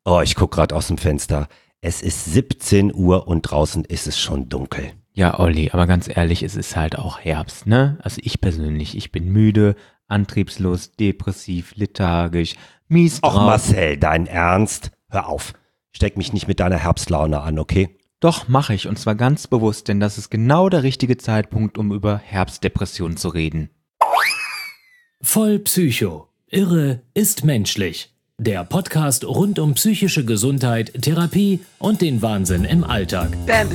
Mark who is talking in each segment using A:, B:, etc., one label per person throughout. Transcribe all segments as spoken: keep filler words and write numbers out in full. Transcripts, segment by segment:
A: Oh, ich guck gerade aus dem Fenster. Es ist siebzehn Uhr und draußen ist es schon dunkel.
B: Ja, Olli, aber ganz ehrlich, es ist halt auch Herbst, ne? Also ich persönlich, ich bin müde, antriebslos, depressiv, lethargisch, mies drauf.
A: Och Marcel, dein Ernst? Hör auf. Steck mich nicht mit deiner Herbstlaune an, okay?
B: Doch, mache ich, und zwar ganz bewusst, denn das ist genau der richtige Zeitpunkt, um über Herbstdepression zu reden.
C: Voll Psycho. Irre ist menschlich. Der Podcast rund um psychische Gesundheit, Therapie und den Wahnsinn im Alltag.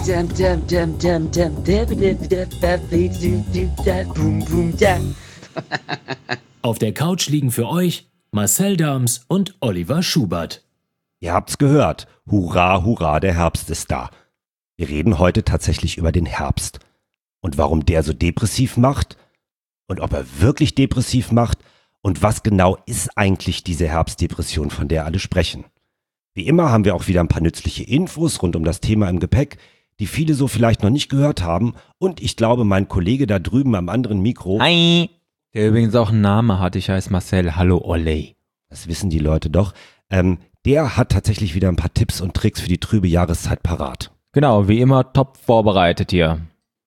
C: Auf der Couch liegen für euch Marcel Dams und Oliver Schubert.
A: Ihr habt's gehört. Hurra, hurra, der Herbst ist da. Wir reden heute tatsächlich über den Herbst. Und warum der so depressiv macht und ob er wirklich depressiv macht und was genau ist eigentlich diese Herbstdepression, von der alle sprechen. Wie immer haben wir auch wieder ein paar nützliche Infos rund um das Thema im Gepäck, die viele so vielleicht noch nicht gehört haben. Und ich glaube, mein Kollege da drüben am anderen Mikro...
B: Hi! Der übrigens auch einen Namen hat, ich heiße Marcel. Hallo Olli.
A: Das wissen die Leute doch. Ähm, der hat tatsächlich wieder ein paar Tipps und Tricks für die trübe Jahreszeit parat.
B: Genau, wie immer top vorbereitet hier.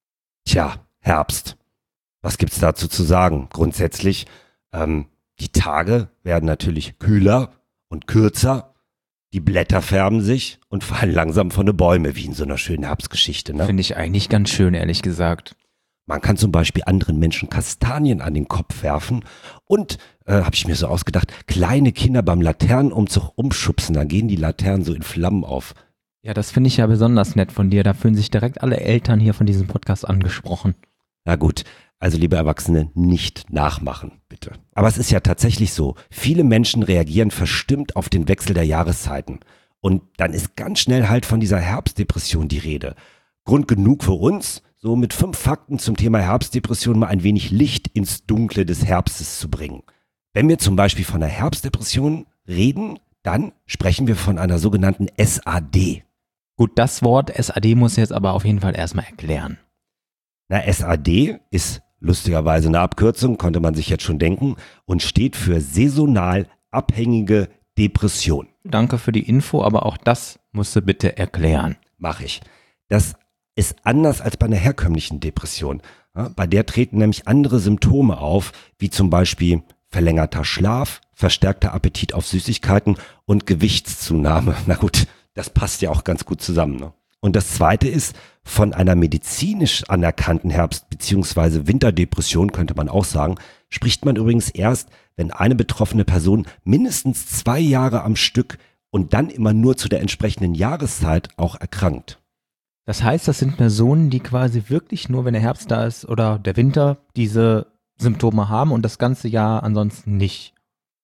A: Tja, Herbst. Was gibt's dazu zu sagen? Grundsätzlich, ähm, die Tage werden natürlich kühler und kürzer. Die Blätter färben sich und fallen langsam von den Bäumen, wie in so einer schönen Herbstgeschichte. Ne?
B: Finde ich eigentlich ganz schön, ehrlich gesagt.
A: Man kann zum Beispiel anderen Menschen Kastanien an den Kopf werfen und, äh, habe ich mir so ausgedacht, kleine Kinder beim Laternenumzug umschubsen, dann gehen die Laternen so in Flammen auf.
B: Ja, das finde ich ja besonders nett von dir. Da fühlen sich direkt alle Eltern hier von diesem Podcast angesprochen.
A: Na gut, also liebe Erwachsene, nicht nachmachen, bitte. Aber es ist ja tatsächlich so, viele Menschen reagieren verstimmt auf den Wechsel der Jahreszeiten. Und dann ist ganz schnell halt von dieser Herbstdepression die Rede. Grund genug für uns, so mit fünf Fakten zum Thema Herbstdepression mal ein wenig Licht ins Dunkle des Herbstes zu bringen. Wenn wir zum Beispiel von einer Herbstdepression reden, dann sprechen wir von einer sogenannten S A D.
B: Gut, das Wort S A D muss ich jetzt aber auf jeden Fall erstmal erklären.
A: Na, S A D ist lustigerweise eine Abkürzung, konnte man sich jetzt schon denken, und steht für saisonal abhängige Depression.
B: Danke für die Info, aber auch das musst du bitte erklären.
A: Mach ich. Das ist anders als bei einer herkömmlichen Depression. Ja, bei der treten nämlich andere Symptome auf, wie zum Beispiel verlängerter Schlaf, verstärkter Appetit auf Süßigkeiten und Gewichtszunahme. Na gut, das passt ja auch ganz gut zusammen. Ne? Und das Zweite ist, von einer medizinisch anerkannten Herbst- bzw. Winterdepression, könnte man auch sagen, spricht man übrigens erst, wenn eine betroffene Person mindestens zwei Jahre am Stück und dann immer nur zu der entsprechenden Jahreszeit auch erkrankt.
B: Das heißt, das sind Personen, die quasi wirklich nur, wenn der Herbst da ist oder der Winter, diese Symptome haben und das ganze Jahr ansonsten nicht.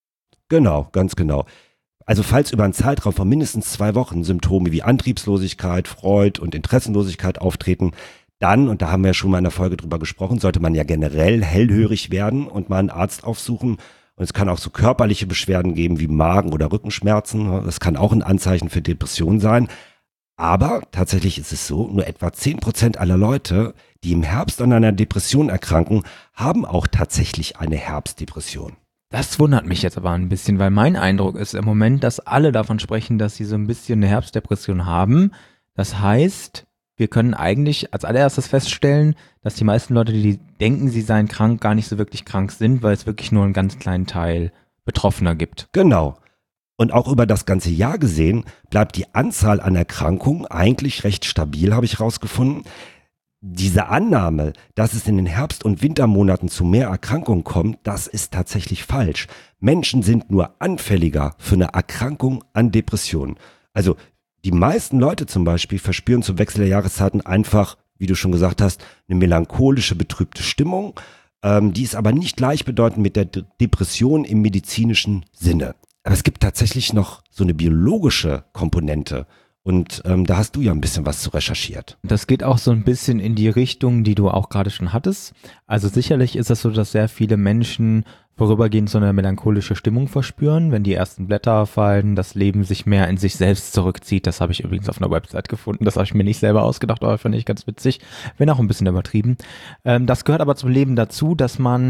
A: Genau, ganz genau. Also falls über einen Zeitraum von mindestens zwei Wochen Symptome wie Antriebslosigkeit, Freude und Interessenlosigkeit auftreten, dann, und da haben wir ja schon mal in der Folge drüber gesprochen, sollte man ja generell hellhörig werden und mal einen Arzt aufsuchen. Und es kann auch so körperliche Beschwerden geben wie Magen- oder Rückenschmerzen. Das kann auch ein Anzeichen für Depression sein. Aber tatsächlich ist es so, nur etwa zehn Prozent aller Leute, die im Herbst an einer Depression erkranken, haben auch tatsächlich eine Herbstdepression.
B: Das wundert mich jetzt aber ein bisschen, weil mein Eindruck ist im Moment, dass alle davon sprechen, dass sie so ein bisschen eine Herbstdepression haben. Das heißt, wir können eigentlich als allererstes feststellen, dass die meisten Leute, die denken, sie seien krank, gar nicht so wirklich krank sind, weil es wirklich nur einen ganz kleinen Teil Betroffener gibt.
A: Genau. Und auch über das ganze Jahr gesehen bleibt die Anzahl an Erkrankungen eigentlich recht stabil, habe ich rausgefunden. Diese Annahme, dass es in den Herbst- und Wintermonaten zu mehr Erkrankungen kommt, das ist tatsächlich falsch. Menschen sind nur anfälliger für eine Erkrankung an Depressionen. Also die meisten Leute zum Beispiel verspüren zum Wechsel der Jahreszeiten einfach, wie du schon gesagt hast, eine melancholische, betrübte Stimmung. Ähm, die ist aber nicht gleichbedeutend mit der De- Depression im medizinischen Sinne. Aber es gibt tatsächlich noch so eine biologische Komponente. Und ähm, da hast du ja ein bisschen was zu recherchiert.
B: Das geht auch so ein bisschen in die Richtung, die du auch gerade schon hattest. Also sicherlich ist es so, dass sehr viele Menschen vorübergehend so eine melancholische Stimmung verspüren, wenn die ersten Blätter fallen, das Leben sich mehr in sich selbst zurückzieht. Das habe ich übrigens auf einer Website gefunden. Das habe ich mir nicht selber ausgedacht, aber finde ich ganz witzig, wenn auch ein bisschen übertrieben. Ähm, das gehört aber zum Leben dazu, dass man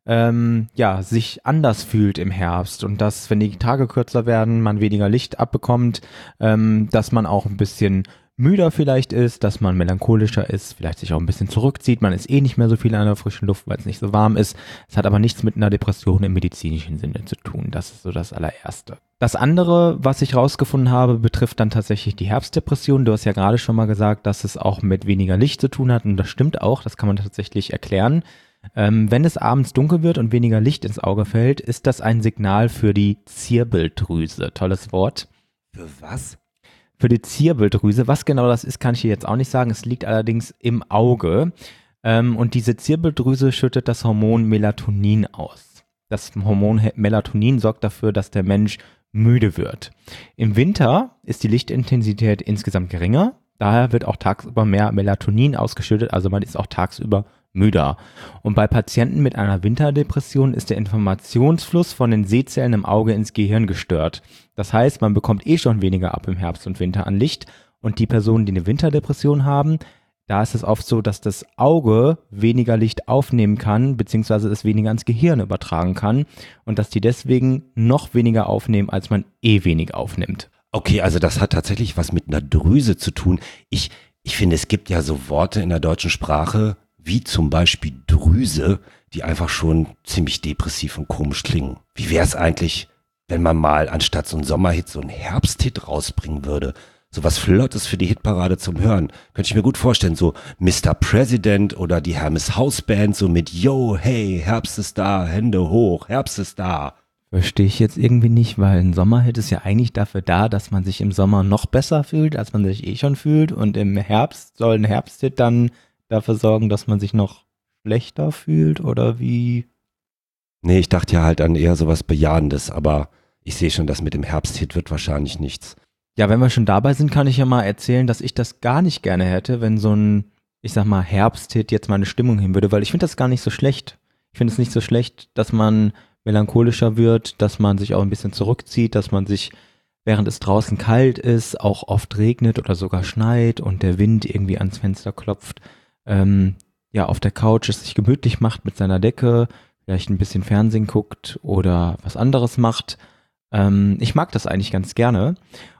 B: ähm, ja, sich anders fühlt im Herbst und dass, wenn die Tage kürzer werden, man weniger Licht abbekommt, ähm, dass man auch ein bisschen müder vielleicht ist, dass man melancholischer ist, vielleicht sich auch ein bisschen zurückzieht. Man ist eh nicht mehr so viel an der frischen Luft, weil es nicht so warm ist. Es hat aber nichts mit einer Depression im medizinischen Sinne zu tun. Das ist so das allererste. Das andere, was ich rausgefunden habe, betrifft dann tatsächlich die Herbstdepression. Du hast ja gerade schon mal gesagt, dass es auch mit weniger Licht zu tun hat und das stimmt auch, das kann man tatsächlich erklären. Ähm, wenn es abends dunkel wird und weniger Licht ins Auge fällt, ist das ein Signal für die Zirbeldrüse. Tolles Wort.
A: Für was?
B: Für die Zirbeldrüse. Was genau das ist, kann ich hier jetzt auch nicht sagen. Es liegt allerdings im Auge. Ähm, und diese Zirbeldrüse schüttet das Hormon Melatonin aus. Das Hormon Melatonin sorgt dafür, dass der Mensch müde wird. Im Winter ist die Lichtintensität insgesamt geringer. Daher wird auch tagsüber mehr Melatonin ausgeschüttet. Also man ist auch tagsüber müder. Und bei Patienten mit einer Winterdepression ist der Informationsfluss von den Sehzellen im Auge ins Gehirn gestört. Das heißt, man bekommt eh schon weniger ab im Herbst und Winter an Licht. Und die Personen, die eine Winterdepression haben, da ist es oft so, dass das Auge weniger Licht aufnehmen kann, beziehungsweise es weniger ans Gehirn übertragen kann. Und dass die deswegen noch weniger aufnehmen, als man eh wenig aufnimmt.
A: Okay, also das hat tatsächlich was mit einer Drüse zu tun. Ich, ich finde, es gibt ja so Worte in der deutschen Sprache, wie zum Beispiel Drüse, die einfach schon ziemlich depressiv und komisch klingen. Wie wäre es eigentlich, wenn man mal anstatt so einen Sommerhit so einen Herbsthit rausbringen würde? So was Flottes für die Hitparade zum Hören. Könnte ich mir gut vorstellen, so Mister President oder die Hermes House Band, so mit Yo, hey, Herbst ist da, Hände hoch, Herbst ist da.
B: Verstehe ich jetzt irgendwie nicht, weil ein Sommerhit ist ja eigentlich dafür da, dass man sich im Sommer noch besser fühlt, als man sich eh schon fühlt. Und im Herbst soll ein Herbsthit dann dafür sorgen, dass man sich noch schlechter fühlt oder wie?
A: Nee, ich dachte ja halt an eher sowas Bejahendes, aber ich sehe schon, das mit dem Herbsthit wird wahrscheinlich nichts.
B: Ja, wenn wir schon dabei sind, kann ich ja mal erzählen, dass ich das gar nicht gerne hätte, wenn so ein, ich sag mal, Herbsthit jetzt meine Stimmung hin würde, weil ich finde das gar nicht so schlecht. Ich finde es nicht so schlecht, dass man melancholischer wird, dass man sich auch ein bisschen zurückzieht, dass man sich, während es draußen kalt ist, auch oft regnet oder sogar schneit und der Wind irgendwie ans Fenster klopft, ähm, ja, auf der Couch es sich gemütlich macht mit seiner Decke, vielleicht ein bisschen Fernsehen guckt oder was anderes macht. Ähm, ich mag das eigentlich ganz gerne.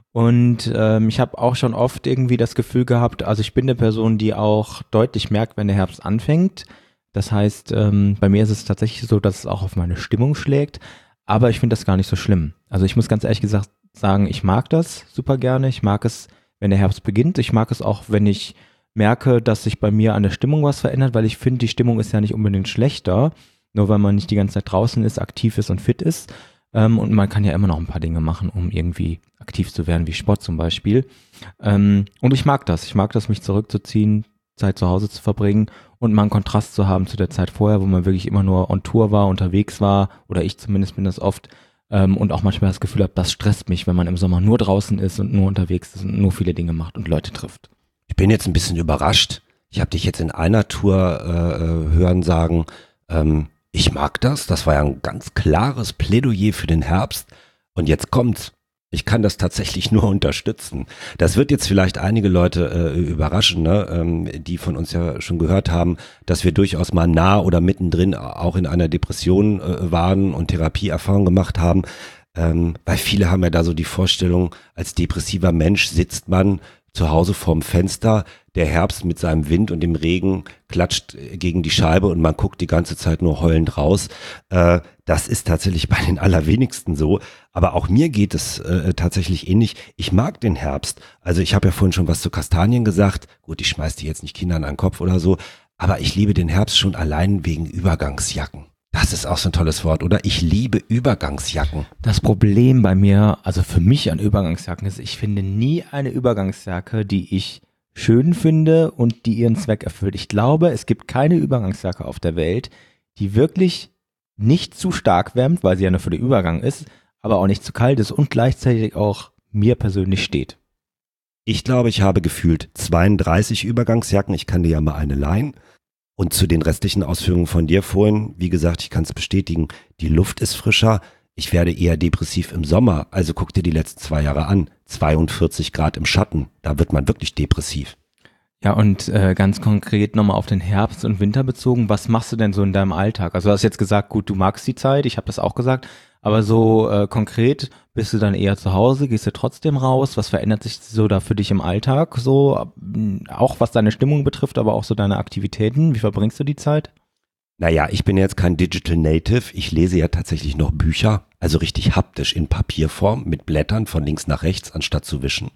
B: Und ähm, ich habe auch schon oft irgendwie das Gefühl gehabt, also ich bin eine Person, die auch deutlich merkt, wenn der Herbst anfängt. Das heißt, ähm, bei mir ist es tatsächlich so, dass es auch auf meine Stimmung schlägt, aber ich finde das gar nicht so schlimm. Also ich muss ganz ehrlich gesagt sagen, ich mag das super gerne. Ich mag es, wenn der Herbst beginnt. Ich mag es auch, wenn ich merke, dass sich bei mir an der Stimmung was verändert, weil ich finde, die Stimmung ist ja nicht unbedingt schlechter, nur weil man nicht die ganze Zeit draußen ist, aktiv ist und fit ist. Ähm, und man kann ja immer noch ein paar Dinge machen, um irgendwie aktiv zu werden, wie Sport zum Beispiel. Ähm, und ich mag das. Ich mag das, mich zurückzuziehen, Zeit zu Hause zu verbringen und mal einen Kontrast zu haben zu der Zeit vorher, wo man wirklich immer nur on Tour war, unterwegs war, oder ich zumindest bin das oft, ähm, und auch manchmal das Gefühl habe, das stresst mich, wenn man im Sommer nur draußen ist und nur unterwegs ist und nur viele Dinge macht und Leute trifft.
A: Ich bin jetzt ein bisschen überrascht. Ich habe dich jetzt in einer Tour äh, hören sagen, ähm, ich mag das. Das war ja ein ganz klares Plädoyer für den Herbst. Und jetzt kommt's. Ich kann das tatsächlich nur unterstützen. Das wird jetzt vielleicht einige Leute äh, überraschen, ne? ähm, die von uns ja schon gehört haben, dass wir durchaus mal nah oder mittendrin auch in einer Depression äh, waren und Therapieerfahrung gemacht haben. Ähm, weil viele haben ja da so die Vorstellung, als depressiver Mensch sitzt man zu Hause vorm Fenster, der Herbst mit seinem Wind und dem Regen klatscht gegen die Scheibe und man guckt die ganze Zeit nur heulend raus. Äh, das ist tatsächlich bei den allerwenigsten so. Aber auch mir geht es äh, tatsächlich ähnlich. Ich mag den Herbst. Also ich habe ja vorhin schon was zu Kastanien gesagt. Gut, ich schmeiß die jetzt nicht Kindern an den Kopf oder so. Aber ich liebe den Herbst schon allein wegen Übergangsjacken. Das ist auch so ein tolles Wort, oder? Ich liebe Übergangsjacken.
B: Das Problem bei mir, also für mich an Übergangsjacken ist, ich finde nie eine Übergangsjacke, die ich schön finde und die ihren Zweck erfüllt. Ich glaube, es gibt keine Übergangsjacke auf der Welt, die wirklich nicht zu stark wärmt, weil sie ja nur für den Übergang ist, aber auch nicht zu kalt ist und gleichzeitig auch mir persönlich steht.
A: Ich glaube, ich habe gefühlt zweiunddreißig Übergangsjacken. Ich kann dir ja mal eine leihen. Und zu den restlichen Ausführungen von dir vorhin, wie gesagt, ich kann es bestätigen, die Luft ist frischer. Ich werde eher depressiv im Sommer. Also guck dir die letzten zwei Jahre an. zweiundvierzig Grad im Schatten. Da wird man wirklich depressiv.
B: Ja, und äh, ganz konkret nochmal auf den Herbst und Winter bezogen, was machst du denn so in deinem Alltag? Also du hast jetzt gesagt, gut, du magst die Zeit, ich habe das auch gesagt, aber so äh, konkret, bist du dann eher zu Hause, gehst du trotzdem raus? Was verändert sich so da für dich im Alltag? So, äh, auch was deine Stimmung betrifft, aber auch so deine Aktivitäten, wie verbringst du die Zeit?
A: Naja, ich bin jetzt kein Digital Native. Ich lese ja tatsächlich noch Bücher, also richtig haptisch in Papierform mit Blättern von links nach rechts, anstatt zu wischen.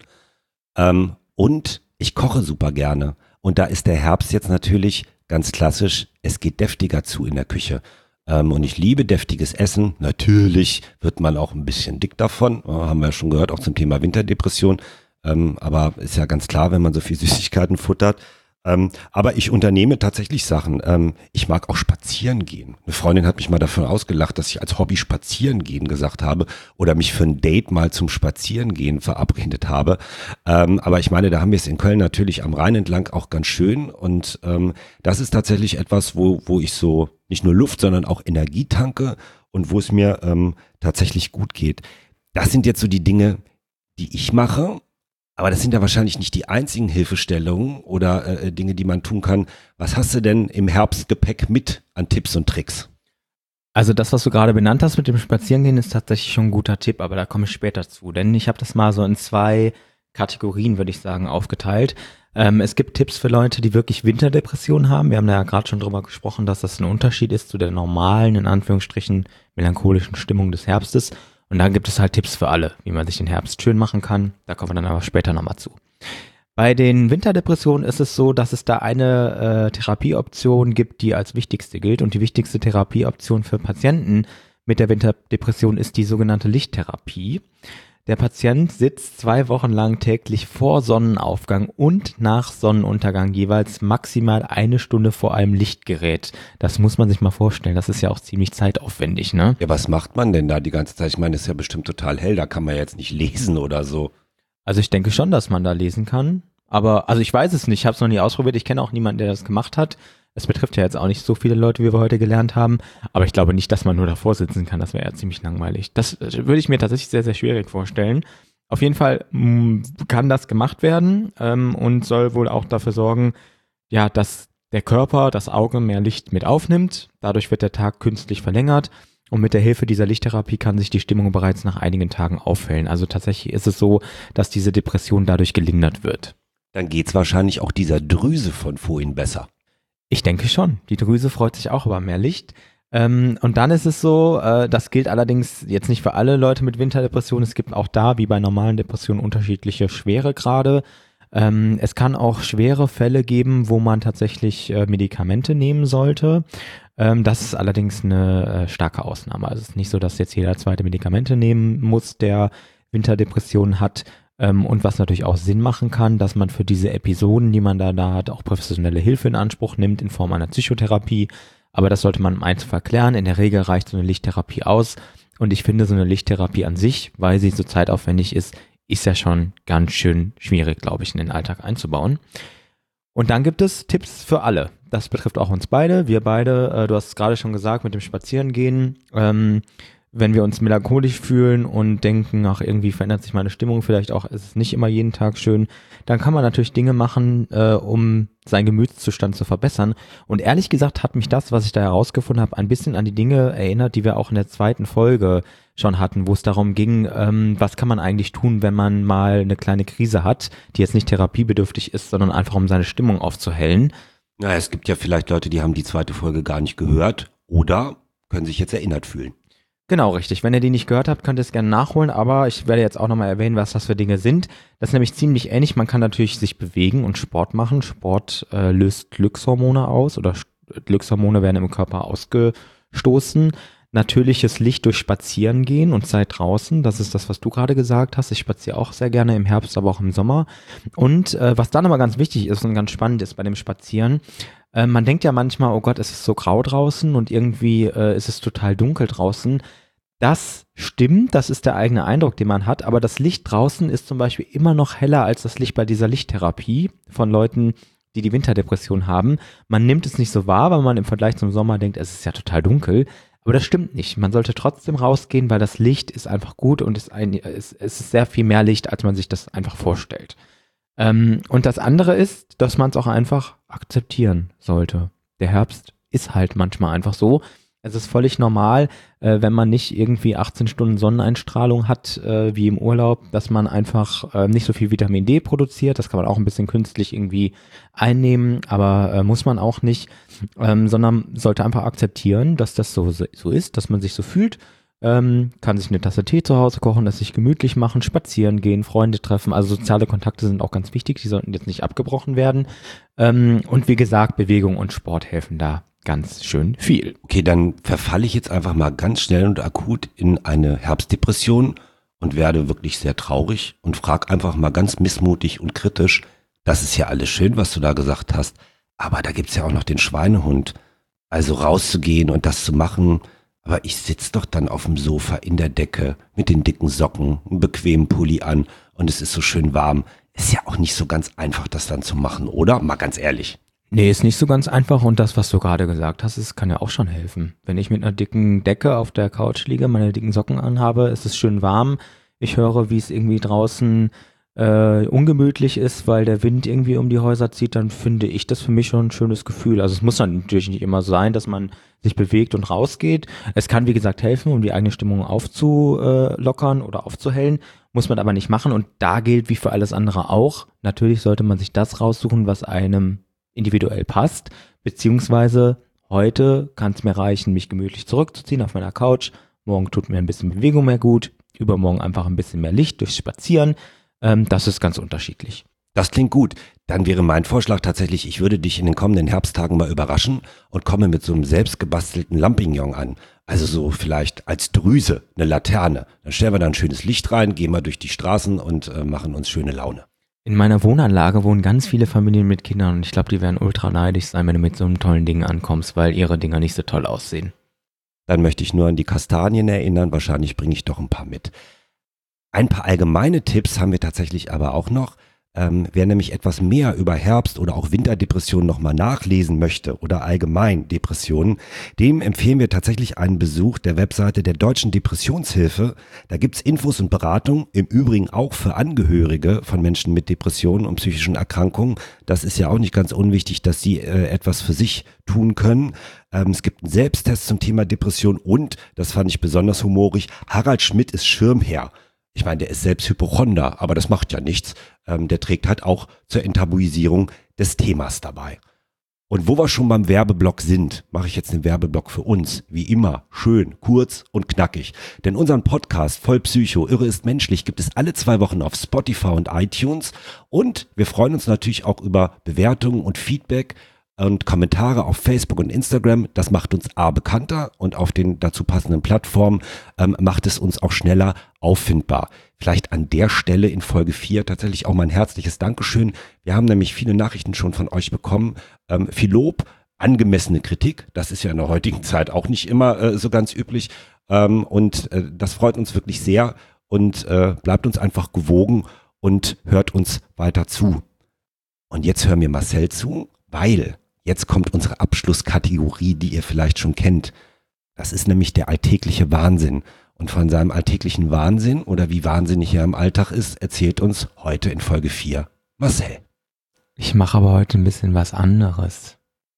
A: Ähm, und ich koche super gerne. Und da ist der Herbst jetzt natürlich ganz klassisch, es geht deftiger zu in der Küche. Ähm, und ich liebe deftiges Essen. Natürlich wird man auch ein bisschen dick davon, äh, haben wir ja schon gehört, auch zum Thema Winterdepression. Ähm, aber ist ja ganz klar, wenn man so viel Süßigkeiten futtert. Ähm, aber ich unternehme tatsächlich Sachen. Ähm, ich mag auch spazieren gehen. Eine Freundin hat mich mal davon ausgelacht, dass ich als Hobby spazieren gehen gesagt habe oder mich für ein Date mal zum Spazieren gehen verabredet habe. Ähm, aber ich meine, da haben wir es in Köln natürlich am Rhein entlang auch ganz schön und ähm, das ist tatsächlich etwas, wo, wo ich so nicht nur Luft, sondern auch Energie tanke und wo es mir ähm, tatsächlich gut geht. Das sind jetzt so die Dinge, die ich mache. Aber das sind ja wahrscheinlich nicht die einzigen Hilfestellungen oder äh, Dinge, die man tun kann. Was hast du denn im Herbstgepäck mit an Tipps und Tricks?
B: Also das, was du gerade benannt hast mit dem Spazierengehen, ist tatsächlich schon ein guter Tipp, aber da komme ich später zu. Denn ich habe das mal so in zwei Kategorien, würde ich sagen, aufgeteilt. Ähm, es gibt Tipps für Leute, die wirklich Winterdepressionen haben. Wir haben da ja gerade schon drüber gesprochen, dass das ein Unterschied ist zu der normalen, in Anführungsstrichen, melancholischen Stimmung des Herbstes. Und dann gibt es halt Tipps für alle, wie man sich den Herbst schön machen kann. Da kommen wir dann aber später nochmal zu. Bei den Winterdepressionen ist es so, dass es da eine äh, Therapieoption gibt, die als wichtigste gilt. Und die wichtigste Therapieoption für Patienten mit der Winterdepression ist die sogenannte Lichttherapie. Der Patient sitzt zwei Wochen lang täglich vor Sonnenaufgang und nach Sonnenuntergang jeweils maximal eine Stunde vor einem Lichtgerät. Das muss man sich mal vorstellen. Das ist ja auch ziemlich zeitaufwendig, ne?
A: Ja, was macht man denn da die ganze Zeit? Ich meine, es ist ja bestimmt total hell, da kann man jetzt nicht lesen oder so.
B: Also ich denke schon, dass man da lesen kann. Aber, also ich weiß es nicht, ich habe es noch nie ausprobiert. Ich kenne auch niemanden, der das gemacht hat. Es betrifft ja jetzt auch nicht so viele Leute, wie wir heute gelernt haben. Aber ich glaube nicht, dass man nur davor sitzen kann. Das wäre ja ziemlich langweilig. Das würde ich mir tatsächlich sehr, sehr schwierig vorstellen. Auf jeden Fall mh, kann das gemacht werden ähm, und soll wohl auch dafür sorgen, ja, dass der Körper, das Auge mehr Licht mit aufnimmt. Dadurch wird der Tag künstlich verlängert. Und mit der Hilfe dieser Lichttherapie kann sich die Stimmung bereits nach einigen Tagen aufhellen. Also tatsächlich ist es so, dass diese Depression dadurch gelindert wird.
A: Dann geht's wahrscheinlich auch dieser Drüse von vorhin besser.
B: Ich denke schon. Die Drüse freut sich auch über mehr Licht. Ähm, und dann ist es so, äh, das gilt allerdings jetzt nicht für alle Leute mit Winterdepressionen. Es gibt auch da, wie bei normalen Depressionen, unterschiedliche Schweregrade. Ähm, es kann auch schwere Fälle geben, wo man tatsächlich äh, Medikamente nehmen sollte. Ähm, das ist allerdings eine äh, starke Ausnahme. Also es ist nicht so, dass jetzt jeder zweite Medikamente nehmen muss, der Winterdepressionen hat. Ähm, und was natürlich auch Sinn machen kann, dass man für diese Episoden, die man da, da hat, auch professionelle Hilfe in Anspruch nimmt in Form einer Psychotherapie. Aber das sollte man im Einzelfall klären. In der Regel reicht so eine Lichttherapie aus. Und ich finde, so eine Lichttherapie an sich, weil sie so zeitaufwendig ist, ist ja schon ganz schön schwierig, glaube ich, in den Alltag einzubauen. Und dann gibt es Tipps für alle. Das betrifft auch uns beide. Wir beide, äh, du hast es gerade schon gesagt, mit dem Spazierengehen. Ähm, wenn wir uns melancholisch fühlen und denken, ach, irgendwie verändert sich meine Stimmung, vielleicht auch ist es nicht immer jeden Tag schön, dann kann man natürlich Dinge machen, äh, um seinen Gemütszustand zu verbessern. Und ehrlich gesagt hat mich das, was ich da herausgefunden habe, ein bisschen an die Dinge erinnert, die wir auch in der zweiten Folge schon hatten, wo es darum ging, ähm, was kann man eigentlich tun, wenn man mal eine kleine Krise hat, die jetzt nicht therapiebedürftig ist, sondern einfach um seine Stimmung aufzuhellen.
A: Ja, es gibt ja vielleicht Leute, die haben die zweite Folge gar nicht gehört oder können sich jetzt erinnert fühlen.
B: Genau, richtig. Wenn ihr die nicht gehört habt, könnt ihr es gerne nachholen, aber ich werde jetzt auch nochmal erwähnen, was das für Dinge sind. Das ist nämlich ziemlich ähnlich. Man kann natürlich sich bewegen und Sport machen. Sport äh, löst Glückshormone aus oder Glückshormone werden im Körper ausgestoßen. Natürliches Licht durch Spazieren gehen und Zeit draußen, das ist das, was du gerade gesagt hast. Ich spaziere auch sehr gerne im Herbst, aber auch im Sommer. Und äh, was dann aber ganz wichtig ist und ganz spannend ist bei dem Spazieren, äh, man denkt ja manchmal, oh Gott, es ist so grau draußen und irgendwie äh, ist es total dunkel draußen. Das stimmt, das ist der eigene Eindruck, den man hat, aber das Licht draußen ist zum Beispiel immer noch heller als das Licht bei dieser Lichttherapie von Leuten, die die Winterdepression haben. Man nimmt es nicht so wahr, weil man im Vergleich zum Sommer denkt, es ist ja total dunkel. Aber das stimmt nicht. Man sollte trotzdem rausgehen, weil das Licht ist einfach gut und ist ein, es, es ist sehr viel mehr Licht, als man sich das einfach vorstellt. Ähm, und das andere ist, dass man es auch einfach akzeptieren sollte. Der Herbst ist halt manchmal einfach so. Es ist völlig normal, äh, wenn man nicht irgendwie achtzehn Stunden Sonneneinstrahlung hat, äh, wie im Urlaub, dass man einfach äh, nicht so viel Vitamin D produziert. Das kann man auch ein bisschen künstlich irgendwie einnehmen, aber äh, muss man auch nicht, ähm, sondern sollte einfach akzeptieren, dass das so, so ist, dass man sich so fühlt. Ähm, kann sich eine Tasse Tee zu Hause kochen, das sich gemütlich machen, spazieren gehen, Freunde treffen. Also soziale Kontakte sind auch ganz wichtig, die sollten jetzt nicht abgebrochen werden. Ähm, und wie gesagt, Bewegung und Sport helfen da ganz schön viel.
A: Okay, dann verfalle ich jetzt einfach mal ganz schnell und akut in eine Herbstdepression und werde wirklich sehr traurig und frage einfach mal ganz missmutig und kritisch, das ist ja alles schön, was du da gesagt hast, aber da gibt's ja auch noch den Schweinehund. Also rauszugehen und das zu machen, aber ich sitze doch dann auf dem Sofa in der Decke mit den dicken Socken, einen bequemen Pulli an und es ist so schön warm. Ist ja auch nicht so ganz einfach, das dann zu machen, oder? Mal ganz ehrlich.
B: Nee, ist nicht so ganz einfach und das, was du gerade gesagt hast, es kann ja auch schon helfen. Wenn ich mit einer dicken Decke auf der Couch liege, meine dicken Socken anhabe, ist es schön warm. Ich höre, wie es irgendwie draußen äh, ungemütlich ist, weil der Wind irgendwie um die Häuser zieht, dann finde ich das für mich schon ein schönes Gefühl. Also es muss dann natürlich nicht immer sein, dass man sich bewegt und rausgeht. Es kann, wie gesagt, helfen, um die eigene Stimmung aufzulockern oder aufzuhellen. Muss man aber nicht machen und da gilt wie für alles andere auch. Natürlich sollte man sich das raussuchen, was einem individuell passt, beziehungsweise heute kann es mir reichen, mich gemütlich zurückzuziehen auf meiner Couch. Morgen tut mir ein bisschen Bewegung mehr gut, übermorgen einfach ein bisschen mehr Licht durchs Spazieren. Ähm, das ist ganz unterschiedlich.
A: Das klingt gut. Dann wäre mein Vorschlag tatsächlich, ich würde dich in den kommenden Herbsttagen mal überraschen und komme mit so einem selbstgebastelten Lampignon an. Also so vielleicht als Drüse, eine Laterne. Dann stellen wir da ein schönes Licht rein, gehen mal durch die Straßen und äh, machen uns schöne Laune.
B: In meiner Wohnanlage wohnen ganz viele Familien mit Kindern und ich glaube, die werden ultra neidisch sein, wenn du mit so einem tollen Ding ankommst, weil ihre Dinger nicht so toll aussehen.
A: Dann möchte ich nur an die Kastanien erinnern, wahrscheinlich bringe ich doch ein paar mit. Ein paar allgemeine Tipps haben wir tatsächlich aber auch noch. Ähm, wer nämlich etwas mehr über Herbst- oder auch Winterdepressionen nochmal nachlesen möchte oder allgemein Depressionen, dem empfehlen wir tatsächlich einen Besuch der Webseite der Deutschen Depressionshilfe. Da gibt's Infos und Beratung, im Übrigen auch für Angehörige von Menschen mit Depressionen und psychischen Erkrankungen. Das ist ja auch nicht ganz unwichtig, dass sie äh, etwas für sich tun können. Ähm, es gibt einen Selbsttest zum Thema Depression und, das fand ich besonders humorig, Harald Schmidt ist Schirmherr. Ich meine, der ist selbst Hypochonder, aber das macht ja nichts. Ähm, der trägt halt auch zur Enttabuisierung des Themas dabei. Und wo wir schon beim Werbeblock sind, mache ich jetzt einen Werbeblock für uns. Wie immer, schön, kurz und knackig. Denn unseren Podcast Voll Psycho, Irre ist menschlich, gibt es alle zwei Wochen auf Spotify und iTunes. Und wir freuen uns natürlich auch über Bewertungen und Feedback und Kommentare auf Facebook und Instagram. Das macht uns A bekannter und auf den dazu passenden Plattformen ähm, macht es uns auch schneller auffindbar. Vielleicht an der Stelle in Folge vier tatsächlich auch mal ein herzliches Dankeschön. Wir haben nämlich viele Nachrichten schon von euch bekommen. Ähm, viel Lob, angemessene Kritik. Das ist ja in der heutigen Zeit auch nicht immer äh, so ganz üblich. Ähm, und äh, das freut uns wirklich sehr und äh, bleibt uns einfach gewogen und hört uns weiter zu. Und jetzt hören wir Marcel zu, weil jetzt kommt unsere Abschlusskategorie, die ihr vielleicht schon kennt. Das ist nämlich der alltägliche Wahnsinn. Und von seinem alltäglichen Wahnsinn oder wie wahnsinnig er im Alltag ist, erzählt uns heute in Folge vier Marcel.
B: Ich mache aber heute ein bisschen was anderes.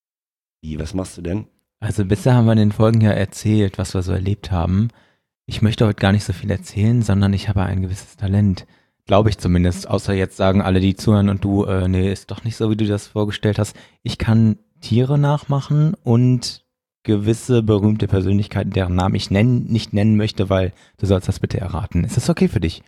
A: Wie, was machst du denn?
B: Also bisher haben wir in den Folgen ja erzählt, was wir so erlebt haben. Ich möchte heute gar nicht so viel erzählen, sondern ich habe ein gewisses Talent. Glaube ich zumindest, außer jetzt sagen alle, die zuhören und du, äh, nee, ist doch nicht so, wie du das vorgestellt hast. Ich kann Tiere nachmachen und gewisse berühmte Persönlichkeiten, deren Namen ich nennen, nicht nennen möchte, weil du sollst das bitte erraten. Ist das okay für dich?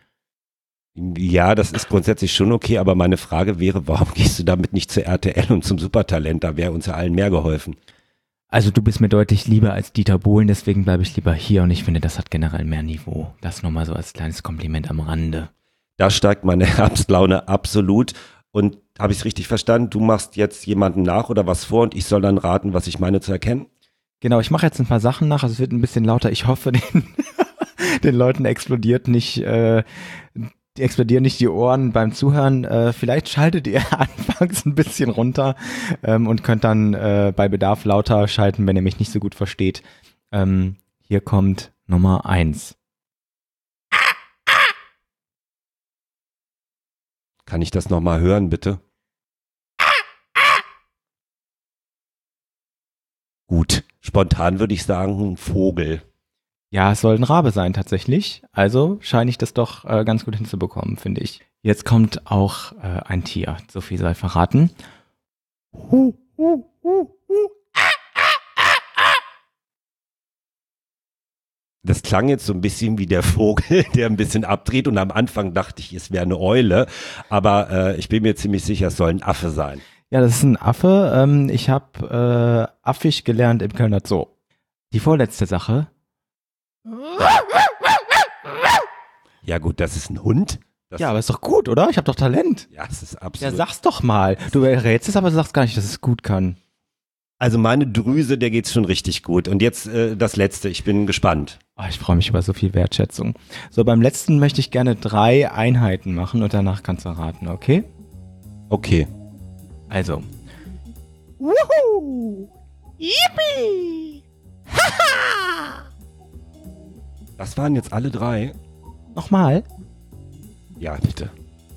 A: Ja, das ist grundsätzlich schon okay, aber meine Frage wäre, warum gehst du damit nicht zur R T L und zum Supertalent? Da wäre uns ja allen mehr geholfen.
B: Also du bist mir deutlich lieber als Dieter Bohlen, deswegen bleibe ich lieber hier und ich finde, das hat generell mehr Niveau. Das nur mal so als kleines Kompliment am Rande.
A: Da steigt meine Herbstlaune absolut. Und habe ich es richtig verstanden? Du machst jetzt jemanden nach oder was vor und ich soll dann raten, was ich meine zu erkennen?
B: Genau, ich mache jetzt ein paar Sachen nach, also es wird ein bisschen lauter. Ich hoffe, den, den Leuten explodiert nicht, äh, die explodieren nicht die Ohren beim Zuhören. Äh, vielleicht schaltet ihr anfangs ein bisschen runter ähm, und könnt dann äh, bei Bedarf lauter schalten, wenn ihr mich nicht so gut versteht. Ähm, hier kommt Nummer eins.
A: Kann ich das nochmal hören, bitte? Gut, spontan würde ich sagen, ein Vogel.
B: Ja, es soll ein Rabe sein tatsächlich. Also scheine ich das doch äh, ganz gut hinzubekommen, finde ich. Jetzt kommt auch äh, ein Tier. So viel sei verraten. Hu, hu, hu, hu.
A: Das klang jetzt so ein bisschen wie der Vogel, der ein bisschen abdreht und am Anfang dachte ich, es wäre eine Eule, aber äh, ich bin mir ziemlich sicher, es soll ein Affe sein.
B: Ja, das ist ein Affe. Ähm, ich habe äh, Affisch gelernt im Kölner Zoo. Die vorletzte Sache.
A: Ja gut, das ist ein Hund. Das
B: Ja, aber ist doch gut, oder? Ich habe doch Talent.
A: Ja, es ist
B: Ja,
A: absolut.
B: sag's doch mal. Du errätst es, aber du sagst gar nicht, dass es gut kann.
A: Also meine Drüse, der geht's schon richtig gut. Und jetzt äh, das Letzte, ich bin gespannt.
B: Oh, ich freue mich über so viel Wertschätzung. So, beim letzten möchte ich gerne drei Einheiten machen und danach kannst du raten, okay?
A: Okay.
B: Also. Wuhu! Yippie! Haha!
A: Das waren jetzt alle drei?
B: Nochmal.
A: Ja, bitte.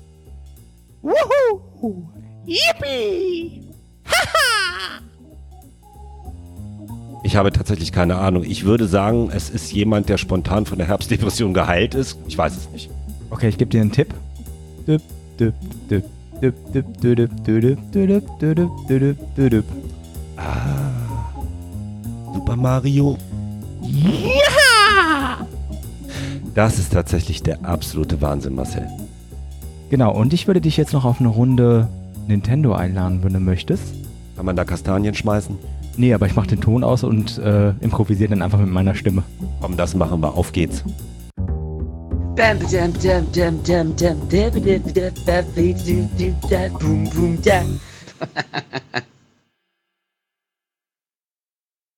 B: Wuhu! Yippie! Haha!
A: Ich habe tatsächlich keine Ahnung. Ich würde sagen, es ist jemand, der spontan von der Herbstdepression geheilt ist. Ich weiß es nicht.
B: Okay, ich gebe dir einen Tipp. Düpp, düpp, düpp, düpp, düpp, düpp, düpp, düpp, düpp, düpp, düpp.
A: Ah. Super Mario.
B: Ja!
A: Das ist tatsächlich der absolute Wahnsinn, Marcel.
B: Genau, und ich würde dich jetzt noch auf eine Runde Nintendo einladen, wenn du möchtest.
A: Kann man da Kastanien schmeißen?
B: Nee, aber ich mache den Ton aus und äh, improvisiere dann einfach mit meiner Stimme.
A: Komm, das machen wir. Auf geht's.
D: Bam, bam, bam, bam, bam, bam, bam, bam, bam, bam, bam, bam, bam, bam, bam, bam, bam, bam, bam.